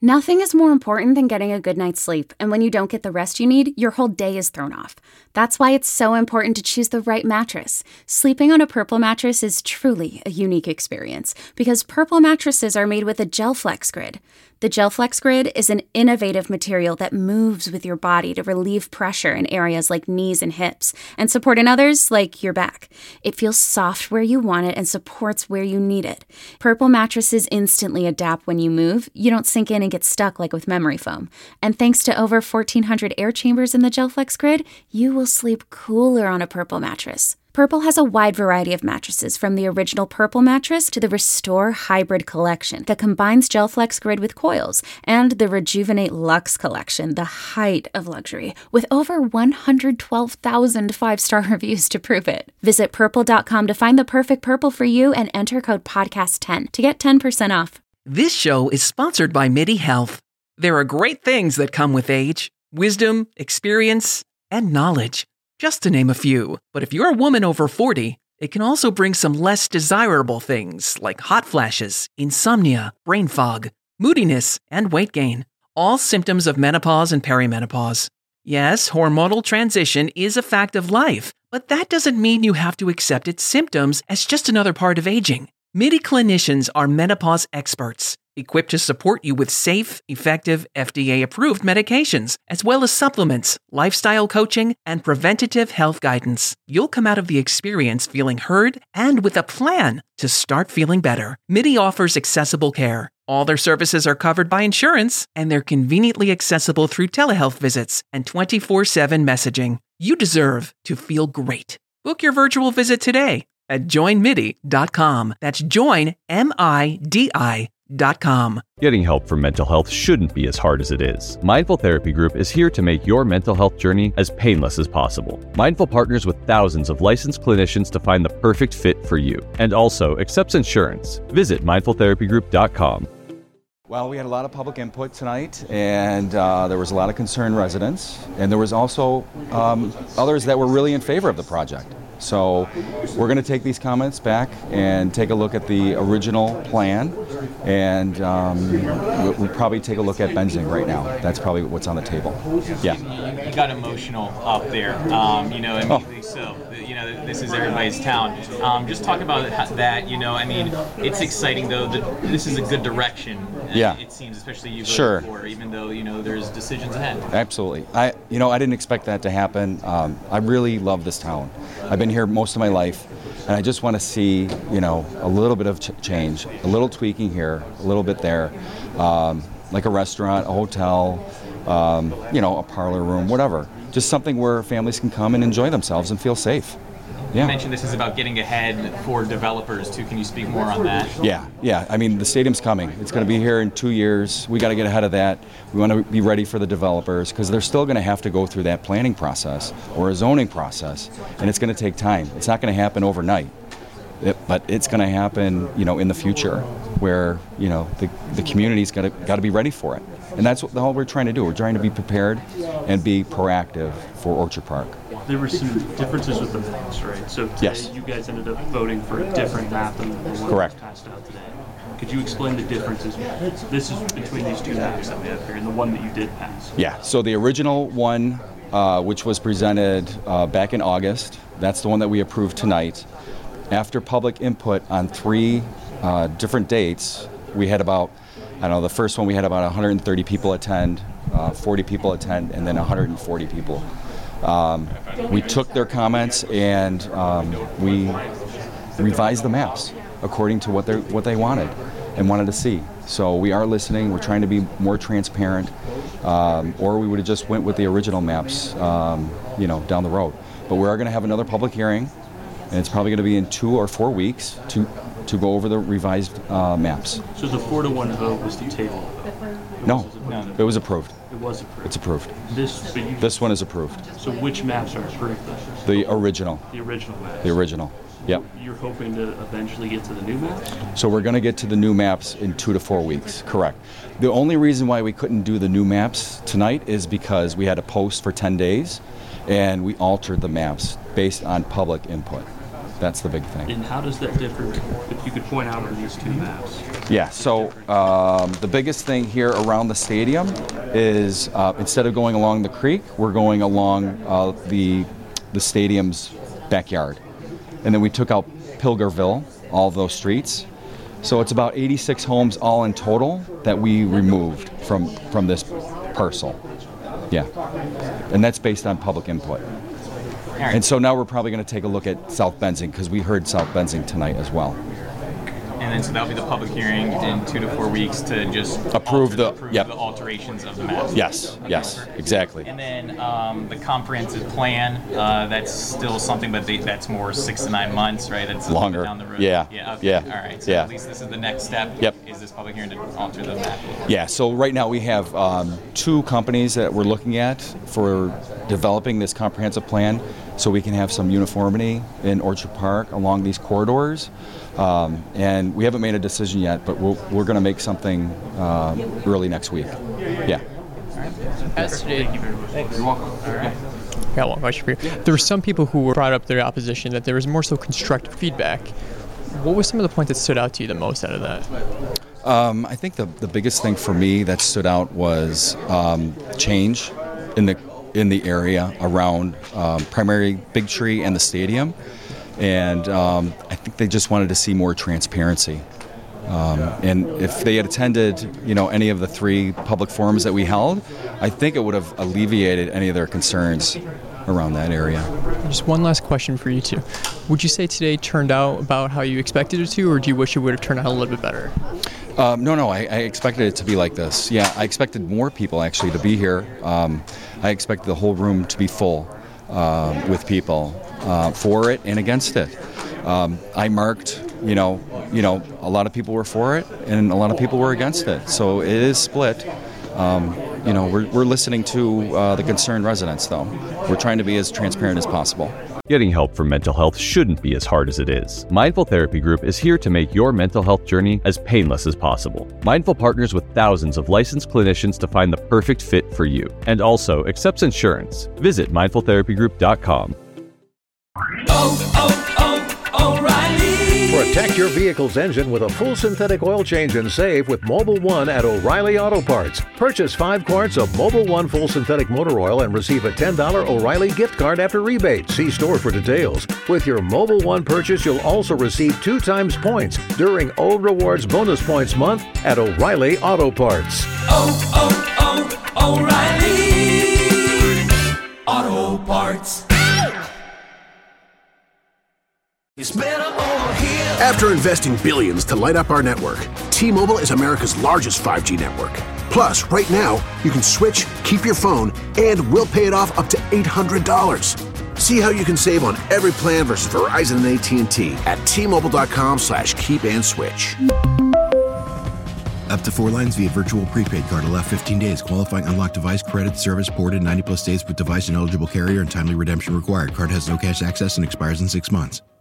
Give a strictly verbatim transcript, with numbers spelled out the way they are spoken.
Nothing is more important than getting a good night's sleep, and when you don't get the rest you need, your whole day is thrown off. That's why it's so important to choose the right mattress. Sleeping on a Purple mattress is truly a unique experience, because Purple mattresses are made with a GelFlex Grid. The GelFlex Grid is an innovative material that moves with your body to relieve pressure in areas like knees and hips, and support in others like your back. It feels soft where you want it and supports where you need it. Purple mattresses instantly adapt when you move. You don't sink in and get stuck like with memory foam. And thanks to over fourteen hundred air chambers in the GelFlex Grid, you will sleep cooler on a Purple mattress. Purple has a wide variety of mattresses, from the original Purple mattress to the Restore Hybrid collection that combines GelFlex Grid with coils, and the Rejuvenate Luxe collection, the height of luxury, with over one hundred twelve thousand five-star reviews to prove it. Visit purple dot com to find the perfect Purple for you and enter code podcast ten to get ten percent off. This show is sponsored by MIDI Health. There are great things that come with age: wisdom, experience, and knowledge, just to name a few. But if you're a woman over forty, it can also bring some less desirable things like hot flashes, insomnia, brain fog, moodiness, and weight gain, all symptoms of menopause and perimenopause. Yes, hormonal transition is a fact of life, but that doesn't mean you have to accept its symptoms as just another part of aging. MIDI clinicians are menopause experts, equipped to support you with safe, effective, F D A-approved medications, as well as supplements, lifestyle coaching, and preventative health guidance. You'll come out of the experience feeling heard and with a plan to start feeling better. MIDI offers accessible care. All their services are covered by insurance, and they're conveniently accessible through telehealth visits and twenty-four seven messaging. You deserve to feel great. Book your virtual visit today at join midi dot com. That's join, M I D I dot com. Getting help for mental health shouldn't be as hard as it is. Mindful Therapy Group is here to make your mental health journey as painless as possible. Mindful partners with thousands of licensed clinicians to find the perfect fit for you, and also accepts insurance. Visit mindful therapy group dot com. Well, we had a lot of public input tonight, and uh, there was a lot of concerned residents, and there was also um, others that were really in favor of the project. So we're going to take these comments back and take a look at the original plan, and um, we'll, we'll probably take a look at Benzing right now. That's probably what's on the table. Yeah. You, you got emotional up there, um, you know, immediately. Oh. So, you know, this is everybody's town. Um, just talk about that. You know, I mean, it's exciting though. That this is a good direction. Yeah. It seems, especially you voted sure. for, even though you know there's decisions ahead. Absolutely. I, you know, I didn't expect that to happen. Um, I really love this town. I've been here most of my life, and I just want to see, you know, a little bit of ch- change, a little tweaking here, a little bit there, um, like a restaurant, a hotel, um, you know, a parlor room, whatever. Just something where families can come and enjoy themselves and feel safe. Yeah. You mentioned this is about getting ahead for developers too. Can you speak more on that? Yeah, yeah. I mean, the stadium's coming. It's going to be here in two years. We got to get ahead of that. We want to be ready for the developers because they're still going to have to go through that planning process or a zoning process, and it's going to take time. It's not going to happen overnight, it, but it's going to happen, you know, in the future, where you know the the community's got to got to be ready for it, and that's what all we're trying to do. We're trying to be prepared and be proactive for Orchard Park. There were some differences with the maps, right? So today yes. you guys ended up voting for a different map than the one Correct. that was passed out today. Could you explain the differences? This is between these two maps that we have here and the one that you did pass. Yeah, so the original one, uh, which was presented uh, back in August, that's the one that we approved tonight. After public input on three uh, different dates, we had about, I don't know, the first one we had about one hundred thirty people attend, uh, forty people attend, and then one hundred forty people. Um, we took their comments and um, we revised the maps according to what they what they wanted and wanted to see. So we are listening. We're trying to be more transparent, um, or we would have just went with the original maps, um, you know, down the road. But we are going to have another public hearing, and it's probably going to be in two or four weeks to to go over the revised uh, maps. So the four to one vote was to table. No, it was approved. It was approved. It's approved. This, but you, This one is approved. So which maps are approved then? The original. The original maps. The original. Yep. You're hoping to eventually get to the new maps? So we're going to get to the new maps in two to four weeks. Correct. The only reason why we couldn't do the new maps tonight is because we had to post for ten days, and we altered the maps based on public input. That's the big thing. And how does that differ, if you could point out on these two maps? Yeah, so um, the biggest thing here around the stadium is uh, instead of going along the creek, we're going along uh, the, the stadium's backyard. And then we took out Pilgerville, all of those streets. So it's about eighty-six homes all in total that we removed from, from this parcel. Yeah, and that's based on public input. Right. And so now we're probably going to take a look at South Benzing, because we heard South Benzing tonight as well. And then so that'll be the public hearing in two to four weeks to just approve alter, the approve yep. the alterations of the map. Yes, okay, yes, perfect. exactly. And then um, the comprehensive plan, uh, that's still something, but they, that's more six to nine months, right? That's longer. Down the road. Yeah. Yeah. Okay. Yeah. All right. So yeah. at least this is the next step. Yep. Is this public hearing to alter the map? Yeah. So right now we have um, two companies that we're looking at for developing this comprehensive plan, so we can have some uniformity in Orchard Park along these corridors. Um, and we haven't made a decision yet, but we'll, we're going to make something uh, early next week. Yeah. As today, Thank you very much. Thanks. You're welcome. All right. I got one question for you. There were some people who brought up their opposition that there was more so constructive feedback. What was some of the points that stood out to you the most out of that? Um, I think the, the biggest thing for me that stood out was um, change in the in the area around um, primary Big Tree and the stadium. And um, I think they just wanted to see more transparency. Um, and if they had attended, you know, any of the three public forums that we held, I think it would have alleviated any of their concerns around that area. Just one last question for you two. Would you say today turned out about how you expected it to, or do you wish it would have turned out a little bit better? Um, no, no, I, I expected it to be like this. Yeah, I expected more people actually to be here. Um, I expected the whole room to be full uh, with people uh, for it and against it. Um, I marked, you know, you know, a lot of people were for it and a lot of people were against it. So it is split. Um, you know, we're, we're listening to uh, the concerned residents, though. We're trying to be as transparent as possible. Getting help for mental health shouldn't be as hard as it is. Mindful Therapy Group is here to make your mental health journey as painless as possible. Mindful partners with thousands of licensed clinicians to find the perfect fit for you, and also accepts insurance. Visit mindful therapy group dot com. Oh, oh, oh, O'Reilly. Protect your vehicle's engine with a full synthetic oil change and save with Mobil one at O'Reilly Auto Parts. Purchase five quarts of Mobil one full synthetic motor oil and receive a ten dollars O'Reilly gift card after rebate. See store for details. With your Mobil one purchase, you'll also receive two times points during O Rewards Bonus Points Month at O'Reilly Auto Parts. Oh, oh, oh, O'Reilly Auto Parts. It's better over here. After investing billions to light up our network, T-Mobile is America's largest five G network. Plus, right now, you can switch, keep your phone, and we'll pay it off up to eight hundred dollars. See how you can save on every plan versus Verizon and A T and T at T-Mobile.com slash keep and switch. Up to four lines via virtual prepaid card. Allow fifteen days. Qualifying unlocked device credit service ported ninety plus days with device and eligible carrier and timely redemption required. Card has no cash access and expires in six months.